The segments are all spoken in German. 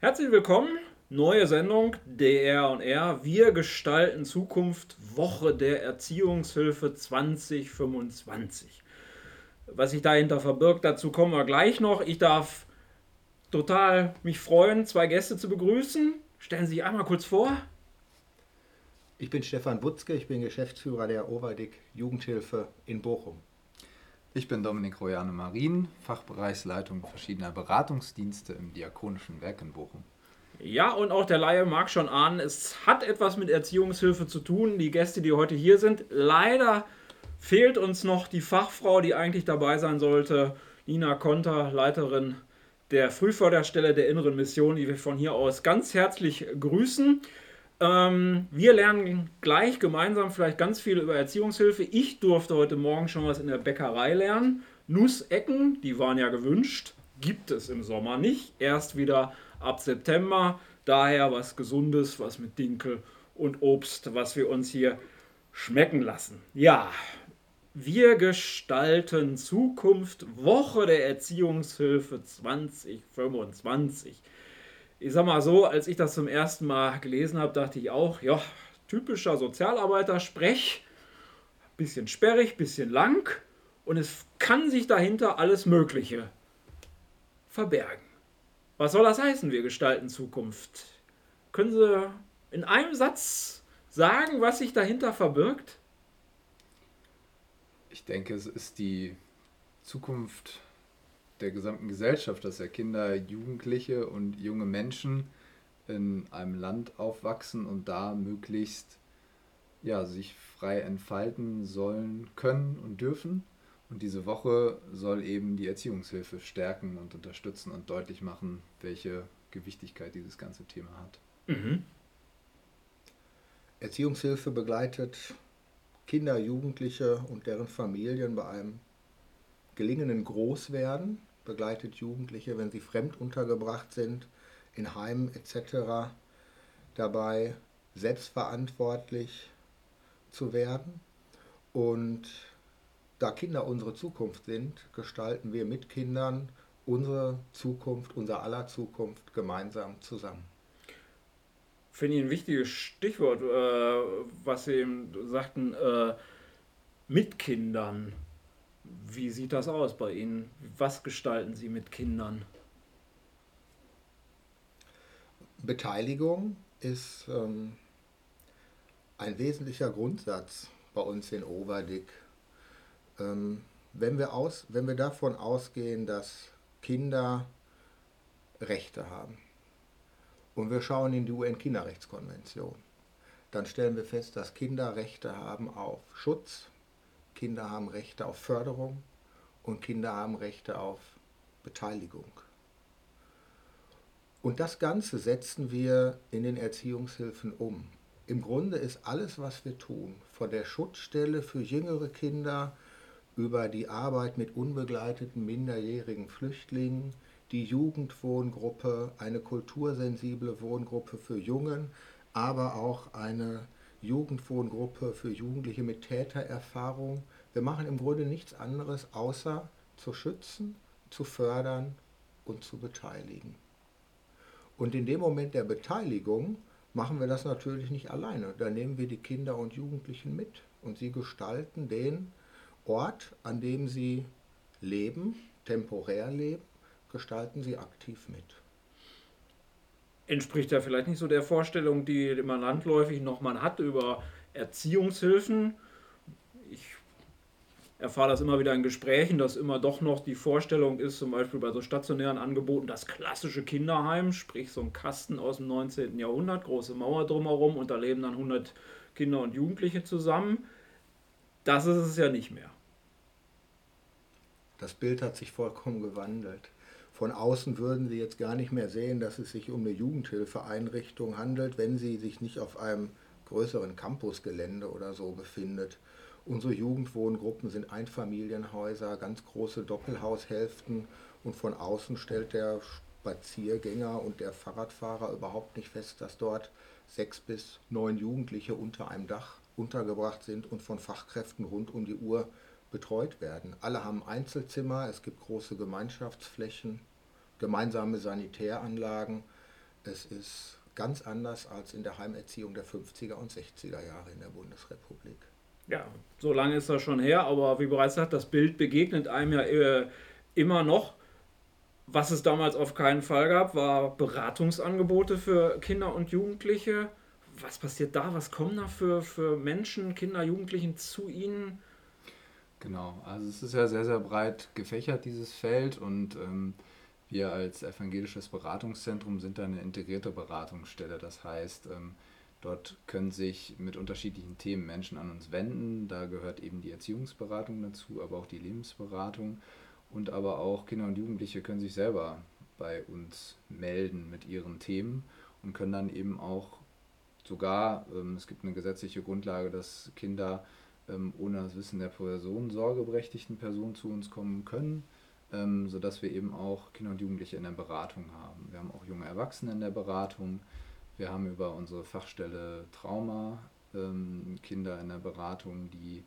Herzlich willkommen, neue Sendung DR und R. Wir gestalten Zukunft, Woche der Erziehungshilfe 2025. Was sich dahinter verbirgt, dazu kommen wir gleich noch. Ich darf total mich freuen, zwei Gäste zu begrüßen. Stellen Sie sich einmal kurz vor. Ich bin Stefan Butzke, ich bin Geschäftsführer der Overdick Jugendhilfe in Bochum. Ich bin Dominik Royane-Marin, Fachbereichsleitung verschiedener Beratungsdienste im Diakonischen Werk in Bochum. Ja, und auch der Laie mag schon ahnen, es hat etwas mit Erziehungshilfe zu tun. Die Gäste, die heute hier sind, leider fehlt uns noch die Fachfrau, die eigentlich dabei sein sollte. Nina Konter, Leiterin der Frühförderstelle der Inneren Mission, die wir von hier aus ganz herzlich grüßen. Wir lernen gleich gemeinsam vielleicht ganz viel über Erziehungshilfe. Ich durfte heute Morgen schon was in der Bäckerei lernen. Nussecken, die waren ja gewünscht, gibt es im Sommer nicht. Erst wieder ab September. Daher was Gesundes, was mit Dinkel und Obst, was wir uns hier schmecken lassen. Ja, wir gestalten Zukunft, Woche der Erziehungshilfe 2025. Ich sag mal so, als ich das zum ersten Mal gelesen habe, dachte ich auch, ja, typischer Sozialarbeiter-Sprech, bisschen sperrig, bisschen lang und es kann sich dahinter alles Mögliche verbergen. Was soll das heißen, wir gestalten Zukunft? Können Sie in einem Satz sagen, was sich dahinter verbirgt? Ich denke, es ist die Zukunft der gesamten Gesellschaft, dass ja Kinder, Jugendliche und junge Menschen in einem Land aufwachsen und da möglichst sich frei entfalten sollen, können und dürfen. Und diese Woche soll eben die Erziehungshilfe stärken und unterstützen und deutlich machen, welche Gewichtigkeit dieses ganze Thema hat. Erziehungshilfe begleitet Kinder, Jugendliche und deren Familien bei einem gelingenden Großwerden, begleitet Jugendliche, wenn sie fremd untergebracht sind, in Heimen etc., dabei selbstverantwortlich zu werden. Und da Kinder unsere Zukunft sind, gestalten wir mit Kindern unsere Zukunft, unser aller Zukunft gemeinsam zusammen. Finde ich ein wichtiges Stichwort, was Sie eben sagten, mit Kindern. Wie sieht das aus bei Ihnen? Was gestalten Sie mit Kindern? Beteiligung ist ein wesentlicher Grundsatz bei uns in Overdick. Wenn wir davon ausgehen, dass Kinder Rechte haben und wir schauen in die UN-Kinderrechtskonvention, dann stellen wir fest, dass Kinder Rechte haben auf Schutz, Kinder haben Rechte auf Förderung und Kinder haben Rechte auf Beteiligung. Und das Ganze setzen wir in den Erziehungshilfen um. Im Grunde ist alles, was wir tun, von der Schutzstelle für jüngere Kinder über die Arbeit mit unbegleiteten minderjährigen Flüchtlingen, die Jugendwohngruppe, eine kultursensible Wohngruppe für Jungen, aber auch eine Jugendwohngruppe für Jugendliche mit Tätererfahrung. Wir machen im Grunde nichts anderes, außer zu schützen, zu fördern und zu beteiligen. Und in dem Moment der Beteiligung machen wir das natürlich nicht alleine. Da nehmen wir die Kinder und Jugendlichen mit und sie gestalten den Ort, an dem sie leben, temporär leben, gestalten sie aktiv mit. Entspricht ja vielleicht nicht so der Vorstellung, die man landläufig noch mal hat über Erziehungshilfen. Ich erfahre das immer wieder in Gesprächen, dass immer doch noch die Vorstellung ist, zum Beispiel bei so stationären Angeboten, das klassische Kinderheim, sprich so ein Kasten aus dem 19. Jahrhundert, große Mauer drumherum und da leben dann 100 Kinder und Jugendliche zusammen. Das ist es ja nicht mehr. Das Bild hat sich vollkommen gewandelt. Von außen würden Sie jetzt gar nicht mehr sehen, dass es sich um eine Jugendhilfeeinrichtung handelt, wenn sie sich nicht auf einem größeren Campusgelände oder so befindet. Unsere Jugendwohngruppen sind Einfamilienhäuser, ganz große Doppelhaushälften und von außen stellt der Spaziergänger und der Fahrradfahrer überhaupt nicht fest, dass dort 6 bis 9 Jugendliche unter einem Dach untergebracht sind und von Fachkräften rund um die Uhr betreut werden. Alle haben Einzelzimmer, es gibt große Gemeinschaftsflächen, gemeinsame Sanitäranlagen. Es ist ganz anders als in der Heimerziehung der 50er und 60er Jahre in der Bundesrepublik. Ja, so lange ist das schon her, aber wie bereits gesagt, das Bild begegnet einem ja immer noch. Was es damals auf keinen Fall gab, war Beratungsangebote für Kinder und Jugendliche. Was passiert da? Was kommen da für Menschen, Kinder, Jugendlichen zu Ihnen? Genau, also es ist ja sehr, sehr breit gefächert, dieses Feld, und wir als evangelisches Beratungszentrum sind da eine integrierte Beratungsstelle. Das heißt, dort können sich mit unterschiedlichen Themen Menschen an uns wenden. Da gehört eben die Erziehungsberatung dazu, aber auch die Lebensberatung, und aber auch Kinder und Jugendliche können sich selber bei uns melden mit ihren Themen und können dann eben auch sogar, es gibt eine gesetzliche Grundlage, dass Kinder ohne das Wissen der Person, sorgeberechtigten Personen zu uns kommen können, sodass wir eben auch Kinder und Jugendliche in der Beratung haben. Wir haben auch junge Erwachsene in der Beratung. Wir haben über unsere Fachstelle Trauma Kinder in der Beratung, die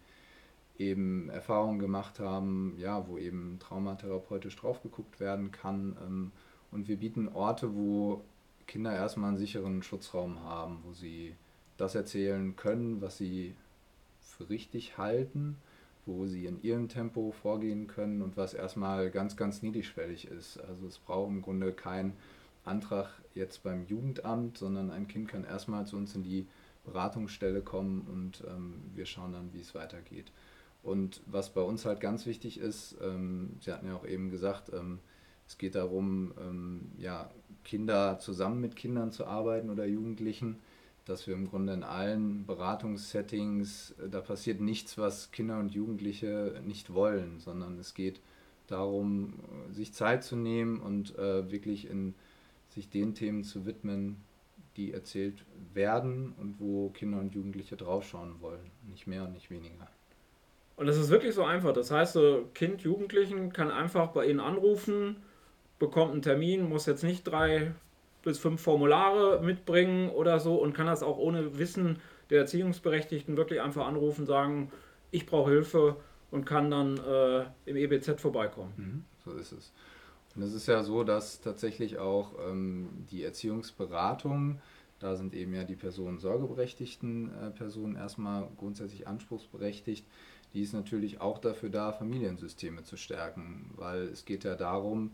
eben Erfahrungen gemacht haben, ja, wo eben traumatherapeutisch drauf geguckt werden kann. Und wir bieten Orte, wo Kinder erstmal einen sicheren Schutzraum haben, wo sie das erzählen können, was sie für richtig halten, wo sie in ihrem Tempo vorgehen können und was erstmal ganz, ganz niedrigschwellig ist. Also es braucht im Grunde keinen Antrag jetzt beim Jugendamt, sondern ein Kind kann erstmal zu uns in die Beratungsstelle kommen und wir schauen dann, wie es weitergeht. Und was bei uns halt ganz wichtig ist, Sie hatten ja auch eben gesagt, es geht darum, ja, Kinder zusammen mit Kindern zu arbeiten oder Jugendlichen, dass wir im Grunde in allen Beratungssettings, da passiert nichts, was Kinder und Jugendliche nicht wollen, sondern es geht darum, sich Zeit zu nehmen und wirklich sich den Themen zu widmen, die erzählt werden und wo Kinder und Jugendliche draufschauen wollen. Nicht mehr und nicht weniger. Und das ist wirklich so einfach. Das heißt, so Kind, Jugendlichen kann einfach bei Ihnen anrufen, bekommt einen Termin, muss jetzt nicht 3 bis 5 Formulare mitbringen oder so und kann das auch ohne Wissen der Erziehungsberechtigten wirklich einfach anrufen, sagen, ich brauche Hilfe und kann dann im EBZ vorbeikommen. So ist es. Und es ist ja so, dass tatsächlich auch die Erziehungsberatung, da sind eben ja die Personen sorgeberechtigten Personen erstmal grundsätzlich anspruchsberechtigt, die ist natürlich auch dafür da, Familiensysteme zu stärken, weil es geht ja darum,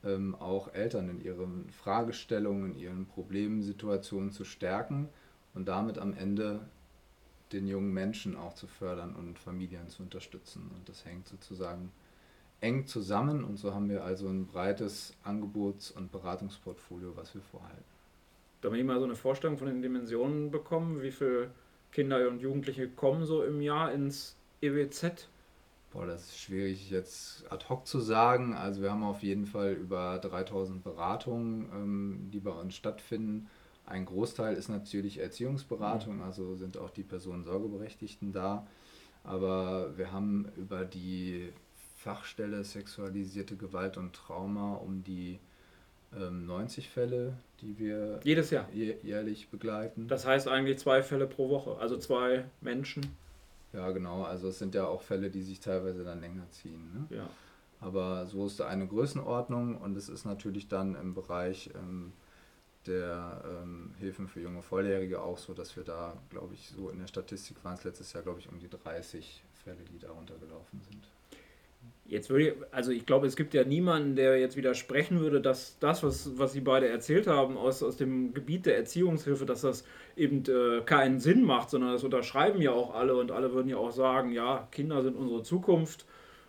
auch Eltern in ihren Fragestellungen, in ihren Problemsituationen zu stärken und damit am Ende den jungen Menschen auch zu fördern und Familien zu unterstützen. Und das hängt sozusagen eng zusammen, und so haben wir also ein breites Angebots- und Beratungsportfolio, was wir vorhalten. Damit ich mal so eine Vorstellung von den Dimensionen bekommen, wie viele Kinder und Jugendliche kommen so im Jahr ins EWZ? Boah, das ist schwierig jetzt ad hoc zu sagen. Also wir haben auf jeden Fall über 3000 Beratungen, die bei uns stattfinden. Ein Großteil ist natürlich Erziehungsberatung, also sind auch die Personen Sorgeberechtigten da. Aber wir haben über die Fachstelle sexualisierte Gewalt und Trauma um die 90 Fälle, die wir Jedes Jahr. jährlich begleiten. Das heißt eigentlich 2 Fälle pro Woche, also 2 Menschen. Ja, genau. Also es sind ja auch Fälle, die sich teilweise dann länger ziehen. Ne? Ja. Aber so ist da eine Größenordnung, und es ist natürlich dann im Bereich der Hilfen für junge Volljährige auch so, dass wir da, glaube ich, so in der Statistik waren es letztes Jahr, glaube ich, um die 30 Fälle, die darunter gelaufen sind. Jetzt also ich glaube, es gibt ja niemanden, der jetzt widersprechen würde, dass das, was Sie beide erzählt haben aus dem Gebiet der Erziehungshilfe, dass das eben keinen Sinn macht, sondern das unterschreiben ja auch alle und alle würden ja auch sagen, ja, Kinder sind unsere Zukunft.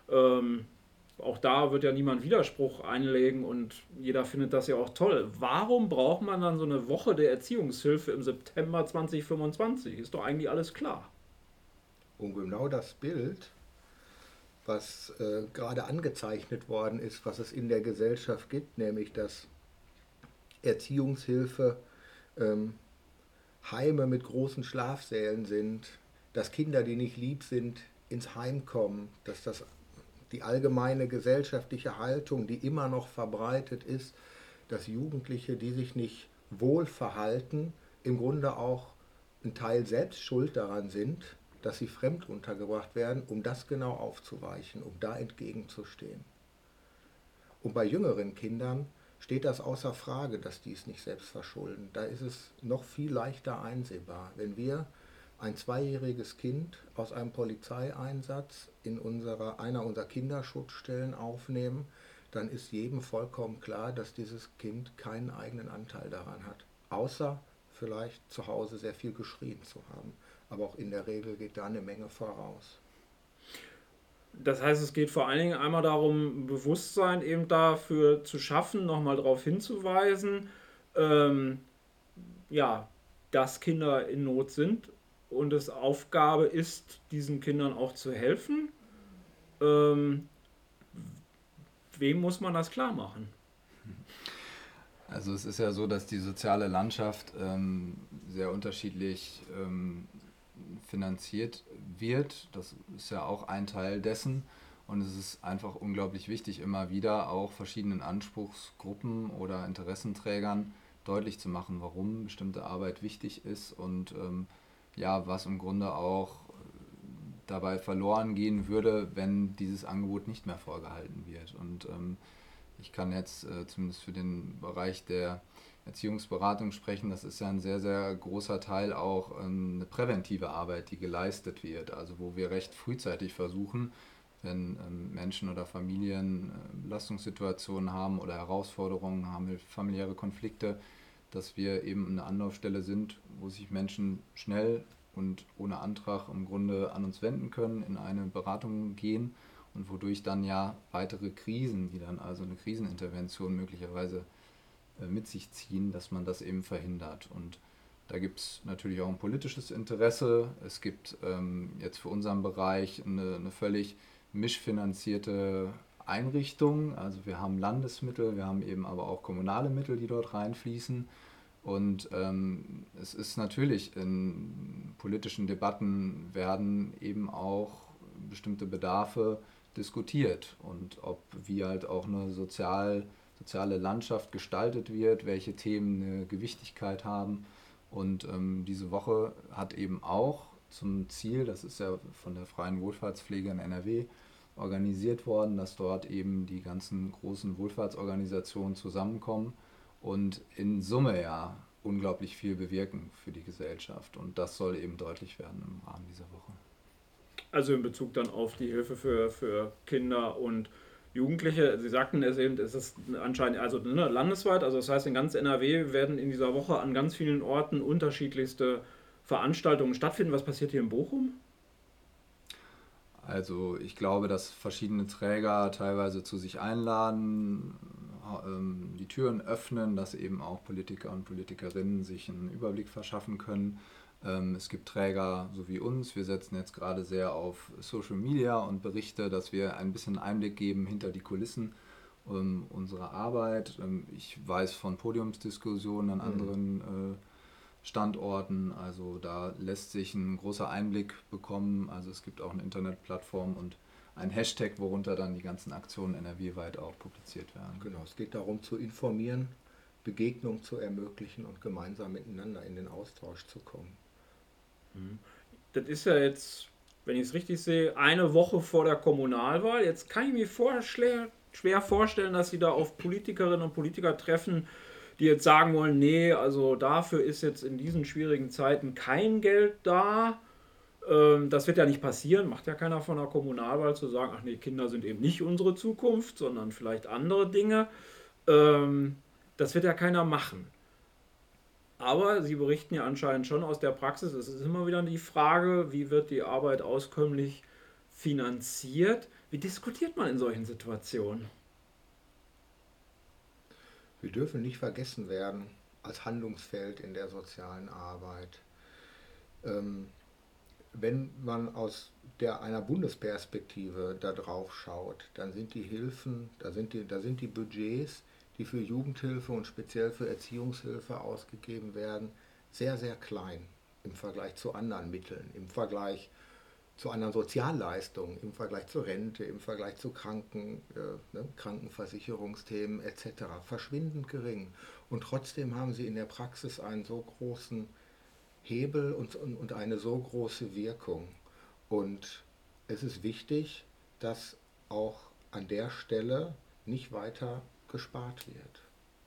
Auch da wird ja niemand Widerspruch einlegen und jeder findet das ja auch toll. Warum braucht man dann so eine Woche der Erziehungshilfe im September 2025? Ist doch eigentlich alles klar. Und genau das Bild, was gerade angezeichnet worden ist, was es in der Gesellschaft gibt, nämlich dass Erziehungshilfe Heime mit großen Schlafsälen sind, dass Kinder, die nicht lieb sind, ins Heim kommen, dass das die allgemeine gesellschaftliche Haltung, die immer noch verbreitet ist, dass Jugendliche, die sich nicht wohl verhalten, im Grunde auch ein Teil selbst schuld daran sind, dass sie fremd untergebracht werden, um das genau aufzuweichen, um da entgegenzustehen. Und bei jüngeren Kindern steht das außer Frage, dass die es nicht selbst verschulden. Da ist es noch viel leichter einsehbar. Wenn wir ein zweijähriges Kind aus einem Polizeieinsatz in einer unserer Kinderschutzstellen aufnehmen, dann ist jedem vollkommen klar, dass dieses Kind keinen eigenen Anteil daran hat. Außer vielleicht zu Hause sehr viel geschrien zu haben. Aber auch in der Regel geht da eine Menge voraus. Das heißt, es geht vor allen Dingen einmal darum, Bewusstsein eben dafür zu schaffen, nochmal darauf hinzuweisen, ähm, ja, dass Kinder in Not sind und es Aufgabe ist, diesen Kindern auch zu helfen. Ähm, Wem muss man das klar machen? Also es ist ja so, dass die soziale Landschaft sehr unterschiedlich finanziert wird. Das ist ja auch ein Teil dessen. Und es ist einfach unglaublich wichtig, immer wieder auch verschiedenen Anspruchsgruppen oder Interessenträgern deutlich zu machen, warum bestimmte Arbeit wichtig ist und ja, was im Grunde auch dabei verloren gehen würde, wenn dieses Angebot nicht mehr vorgehalten wird. Und ich kann jetzt zumindest für den Bereich der Erziehungsberatung sprechen. Das ist ja ein sehr, sehr großer Teil auch eine präventive Arbeit, die geleistet wird. Also wo wir recht frühzeitig versuchen, wenn Menschen oder Familien Belastungssituationen haben oder Herausforderungen haben, familiäre Konflikte, dass wir eben eine Anlaufstelle sind, wo sich Menschen schnell und ohne Antrag im Grunde an uns wenden können, in eine Beratung gehen und wodurch dann ja weitere Krisen, die dann also eine Krisenintervention möglicherweise mit sich ziehen, dass man das eben verhindert. Und da gibt es natürlich auch ein politisches Interesse. Es gibt jetzt für unseren Bereich eine völlig mischfinanzierte Einrichtung. Also wir haben Landesmittel, wir haben eben aber auch kommunale Mittel, die dort reinfließen. Und es ist natürlich, in politischen Debatten werden eben auch bestimmte Bedarfe diskutiert und wie halt auch eine soziale Landschaft gestaltet wird, welche Themen eine Gewichtigkeit haben. Und diese Woche hat eben auch zum Ziel, das ist ja von der Freien Wohlfahrtspflege in NRW organisiert worden, dass dort eben die ganzen großen Wohlfahrtsorganisationen zusammenkommen und in Summe ja unglaublich viel bewirken für die Gesellschaft. Und das soll eben deutlich werden im Rahmen dieser Woche. Also in Bezug dann auf die Hilfe für Kinder und Jugendliche. Sie sagten es eben, es ist anscheinend also landesweit, also das heißt in ganz NRW werden in dieser Woche an ganz vielen Orten unterschiedlichste Veranstaltungen stattfinden. Was passiert hier in Bochum? Also ich glaube, dass verschiedene Träger teilweise zu sich einladen, die Türen öffnen, dass eben auch Politiker und Politikerinnen sich einen Überblick verschaffen können. Es gibt Träger so wie uns, wir setzen jetzt gerade sehr auf Social Media und Berichte, dass wir ein bisschen Einblick geben hinter die Kulissen unserer Arbeit. Ich weiß von Podiumsdiskussionen an anderen Standorten, also da lässt sich ein großer Einblick bekommen. Also es gibt auch eine Internetplattform und ein Hashtag, worunter dann die ganzen Aktionen NRW-weit auch publiziert werden. Genau, es geht darum zu informieren, Begegnungen zu ermöglichen und gemeinsam miteinander in den Austausch zu kommen. Das ist ja jetzt, wenn ich es richtig sehe, eine Woche vor der Kommunalwahl. Jetzt kann ich mir schwer vorstellen, dass Sie da auf Politikerinnen und Politiker treffen, die jetzt sagen wollen, nee, also dafür ist jetzt in diesen schwierigen Zeiten kein Geld da. Das wird ja nicht passieren, macht ja keiner von der Kommunalwahl zu sagen, ach nee, Kinder sind eben nicht unsere Zukunft, sondern vielleicht andere Dinge. Das wird ja keiner machen. Aber Sie berichten ja anscheinend schon aus der Praxis, es ist immer wieder die Frage, wie wird die Arbeit auskömmlich finanziert? Wie diskutiert man in solchen Situationen? Wir dürfen nicht vergessen werden als Handlungsfeld in der sozialen Arbeit. Wenn man aus einer Bundesperspektive da drauf schaut, dann sind die Hilfen, da sind die Budgets, die für Jugendhilfe und speziell für Erziehungshilfe ausgegeben werden, sehr, sehr klein im Vergleich zu anderen Mitteln, im Vergleich zu anderen Sozialleistungen, im Vergleich zur Rente, im Vergleich zu Krankenversicherungsthemen etc. verschwindend gering. Und trotzdem haben sie in der Praxis einen so großen Hebel und eine so große Wirkung. Und es ist wichtig, dass auch an der Stelle nicht weiter gespart wird.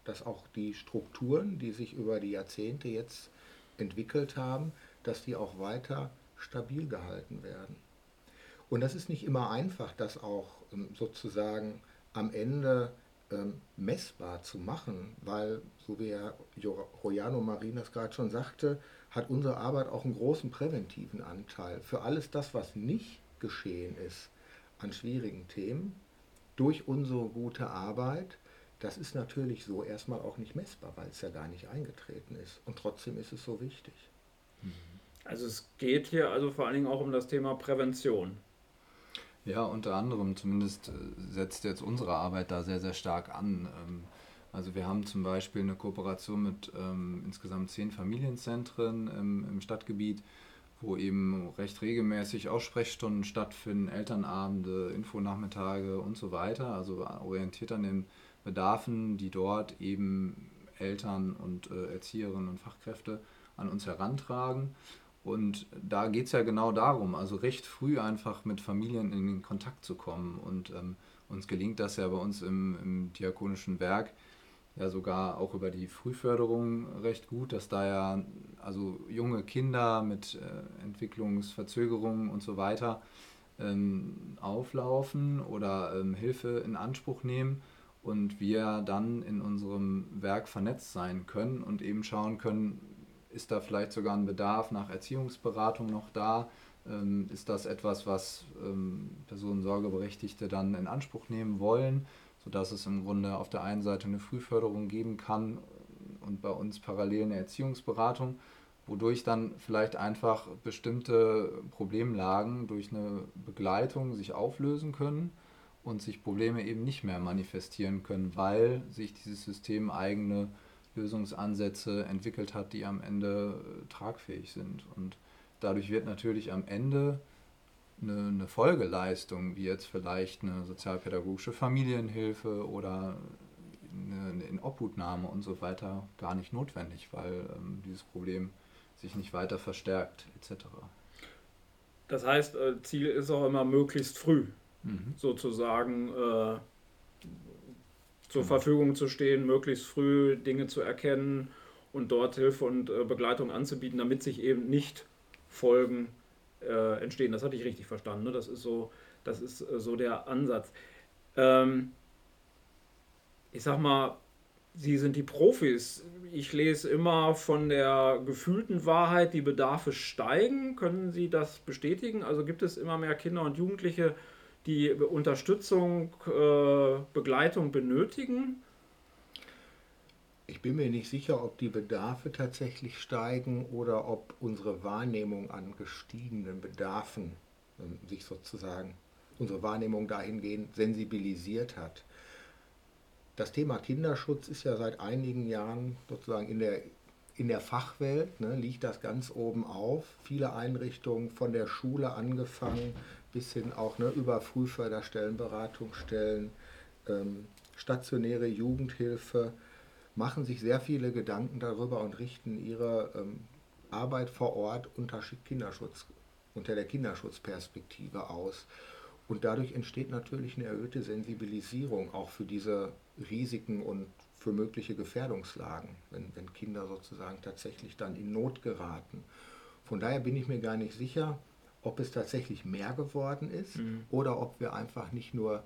dass auch die Strukturen, die sich über die Jahrzehnte jetzt entwickelt haben, dass die auch weiter stabil gehalten werden. Und das ist nicht immer einfach, das auch sozusagen am Ende messbar zu machen, weil, so wie Herr Rojano Marin das gerade schon sagte, hat unsere Arbeit auch einen großen präventiven Anteil. Für alles das, was nicht geschehen ist an schwierigen Themen, durch unsere gute Arbeit, das ist natürlich so erstmal auch nicht messbar, weil es ja gar nicht eingetreten ist. Und trotzdem ist es so wichtig. Also es geht hier also vor allen Dingen auch um das Thema Prävention. Ja, unter anderem, zumindest setzt jetzt unsere Arbeit da sehr, sehr stark an. Also wir haben zum Beispiel eine Kooperation mit insgesamt 10 Familienzentren im Stadtgebiet, wo eben recht regelmäßig auch Sprechstunden stattfinden, Elternabende, Infonachmittage und so weiter. Also orientiert an den Bedarfen, die dort eben Eltern und Erzieherinnen und Fachkräfte an uns herantragen. Und da geht es ja genau darum, also recht früh einfach mit Familien in den Kontakt zu kommen. Und uns gelingt das ja bei uns im Diakonischen Werk ja sogar auch über die Frühförderung recht gut, dass da ja also junge Kinder mit Entwicklungsverzögerungen und so weiter auflaufen oder Hilfe in Anspruch nehmen und wir dann in unserem Werk vernetzt sein können und eben schauen können, ist da vielleicht sogar ein Bedarf nach Erziehungsberatung noch da? Ist das etwas, was Personensorgeberechtigte dann in Anspruch nehmen wollen, sodass es im Grunde auf der einen Seite eine Frühförderung geben kann und bei uns parallel eine Erziehungsberatung, wodurch dann vielleicht einfach bestimmte Problemlagen durch eine Begleitung sich auflösen können und sich Probleme eben nicht mehr manifestieren können, weil sich dieses System eigene Lösungsansätze entwickelt hat, die am Ende tragfähig sind. Und dadurch wird natürlich am Ende eine Folgeleistung, wie jetzt vielleicht eine sozialpädagogische Familienhilfe oder eine Inobhutnahme und so weiter, gar nicht notwendig, weil dieses Problem sich nicht weiter verstärkt etc. Das heißt, Ziel ist auch immer möglichst früh sozusagen zur Verfügung zu stehen, möglichst früh Dinge zu erkennen und dort Hilfe und Begleitung anzubieten, damit sich eben nicht Folgen entstehen. Das hatte ich richtig verstanden. Ne? Das ist so der Ansatz. Ich sag mal, Sie sind die Profis. Ich lese immer von der gefühlten Wahrheit, die Bedarfe steigen. Können Sie das bestätigen? Also gibt es immer mehr Kinder und Jugendliche, die Unterstützung, Begleitung benötigen? Ich bin mir nicht sicher, ob die Bedarfe tatsächlich steigen oder ob unsere Wahrnehmung an gestiegenen Bedarfen sich sozusagen, unsere Wahrnehmung dahingehend sensibilisiert hat. Das Thema Kinderschutz ist ja seit einigen Jahren sozusagen in der Fachwelt, ne, liegt das ganz oben auf. Viele Einrichtungen, von der Schule angefangen bis hin auch über Frühförderstellen, Beratungsstellen, stationäre Jugendhilfe, machen sich sehr viele Gedanken darüber und richten ihre Arbeit vor Ort unter der Kinderschutzperspektive aus. Und dadurch entsteht natürlich eine erhöhte Sensibilisierung auch für diese Risiken und für mögliche Gefährdungslagen, wenn Kinder sozusagen tatsächlich dann in Not geraten. Von daher bin ich mir gar nicht sicher, ob es tatsächlich mehr geworden ist oder ob wir einfach nicht nur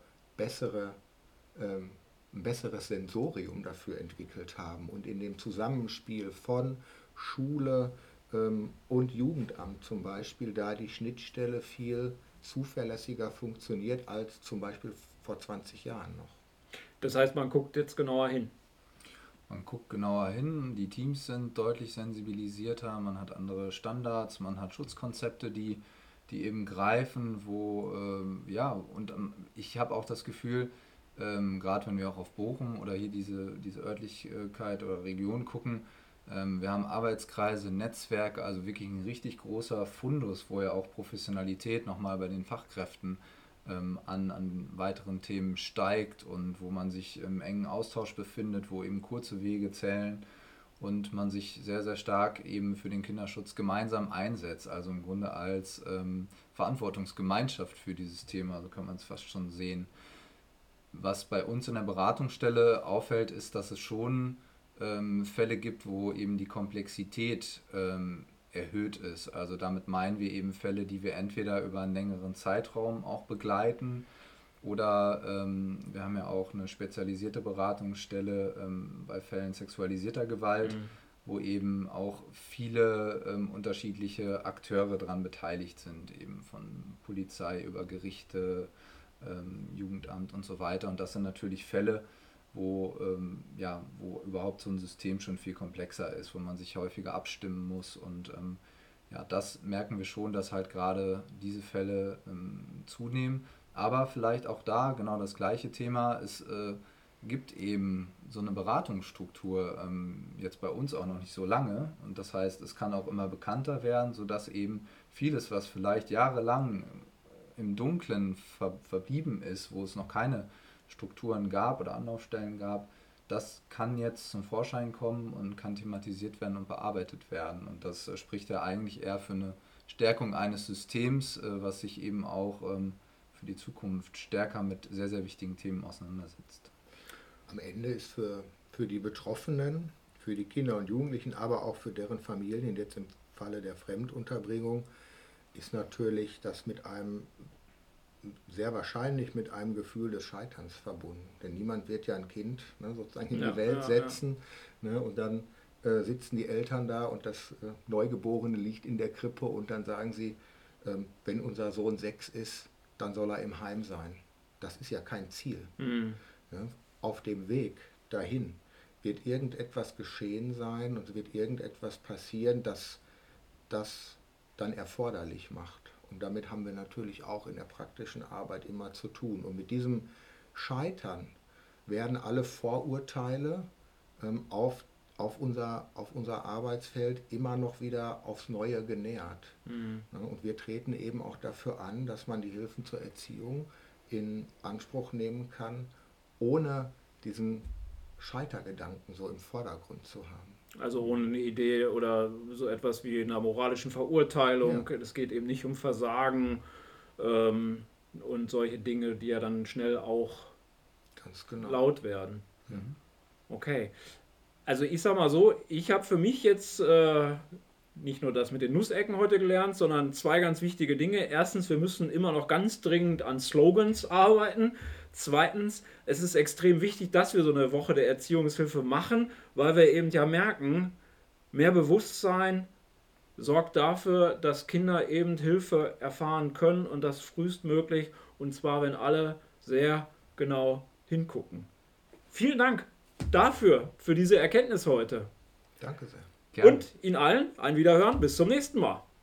ein besseres Sensorium dafür entwickelt haben und in dem Zusammenspiel von Schule und Jugendamt zum Beispiel da die Schnittstelle viel zuverlässiger funktioniert als zum Beispiel vor 20 Jahren noch. Das heißt, man guckt jetzt genauer hin. Man guckt genauer hin, die Teams sind deutlich sensibilisierter, man hat andere Standards, man hat Schutzkonzepte, die eben greifen, und ich habe auch das Gefühl, gerade wenn wir auch auf Bochum oder hier diese Örtlichkeit oder Region gucken, wir haben Arbeitskreise, Netzwerke, also wirklich ein richtig großer Fundus, wo ja auch Professionalität nochmal bei den Fachkräften an weiteren Themen steigt und wo man sich im engen Austausch befindet, wo eben kurze Wege zählen und man sich sehr, sehr stark eben für den Kinderschutz gemeinsam einsetzt, also im Grunde als Verantwortungsgemeinschaft für dieses Thema, so kann man es fast schon sehen. Was bei uns in der Beratungsstelle auffällt, ist, dass es schon Fälle gibt, wo eben die Komplexität erhöht ist. Also damit meinen wir eben Fälle, die wir entweder über einen längeren Zeitraum auch begleiten oder wir haben ja auch eine spezialisierte Beratungsstelle bei Fällen sexualisierter Gewalt, wo eben auch viele unterschiedliche Akteure daran beteiligt sind, eben von Polizei über Gerichte, Jugendamt und so weiter. Und das sind natürlich Fälle, wo überhaupt so ein System schon viel komplexer ist, wo man sich häufiger abstimmen muss. Und das merken wir schon, dass halt gerade diese Fälle zunehmen. Aber vielleicht auch da genau das gleiche Thema. Es gibt eben so eine Beratungsstruktur, jetzt bei uns auch noch nicht so lange. Und das heißt, es kann auch immer bekannter werden, sodass eben vieles, was vielleicht jahrelang im Dunkeln verblieben ist, wo es noch keine Strukturen gab oder Anlaufstellen gab, das kann jetzt zum Vorschein kommen und kann thematisiert werden und bearbeitet werden. Und das spricht ja eigentlich eher für eine Stärkung eines Systems, was sich eben auch für die Zukunft stärker mit sehr, sehr wichtigen Themen auseinandersetzt. Am Ende ist für die Betroffenen, für die Kinder und Jugendlichen, aber auch für deren Familien, jetzt im Falle der Fremdunterbringung, ist natürlich das sehr wahrscheinlich mit einem Gefühl des Scheiterns verbunden. Denn niemand wird ja ein Kind sozusagen in die Welt setzen. Ne, und dann sitzen die Eltern da und das Neugeborene liegt in der Krippe und dann sagen sie, wenn unser Sohn 6 ist, dann soll er im Heim sein. Das ist ja kein Ziel. Ne? Auf dem Weg dahin wird irgendetwas geschehen sein und wird irgendetwas passieren, das das dann erforderlich macht. Und damit haben wir natürlich auch in der praktischen Arbeit immer zu tun. Und mit diesem Scheitern werden alle Vorurteile auf unser Arbeitsfeld immer noch wieder aufs Neue genährt. Und wir treten eben auch dafür an, dass man die Hilfen zur Erziehung in Anspruch nehmen kann, ohne diesen Scheitergedanken so im Vordergrund zu haben. Also ohne eine Idee oder so etwas wie einer moralischen Verurteilung. Es geht eben nicht um Versagen und solche Dinge, die ja dann schnell auch ganz genau laut werden. Okay. Also ich sag mal so, ich habe für mich jetzt nicht nur das mit den Nussecken heute gelernt, sondern 2 ganz wichtige Dinge. Erstens, wir müssen immer noch ganz dringend an Slogans arbeiten. Zweitens, es ist extrem wichtig, dass wir so eine Woche der Erziehungshilfe machen, weil wir eben ja merken, mehr Bewusstsein sorgt dafür, dass Kinder eben Hilfe erfahren können und das frühestmöglich, und zwar, wenn alle sehr genau hingucken. Vielen Dank dafür, für diese Erkenntnis heute. Danke sehr. Gerne. Und Ihnen allen ein Wiederhören. Bis zum nächsten Mal.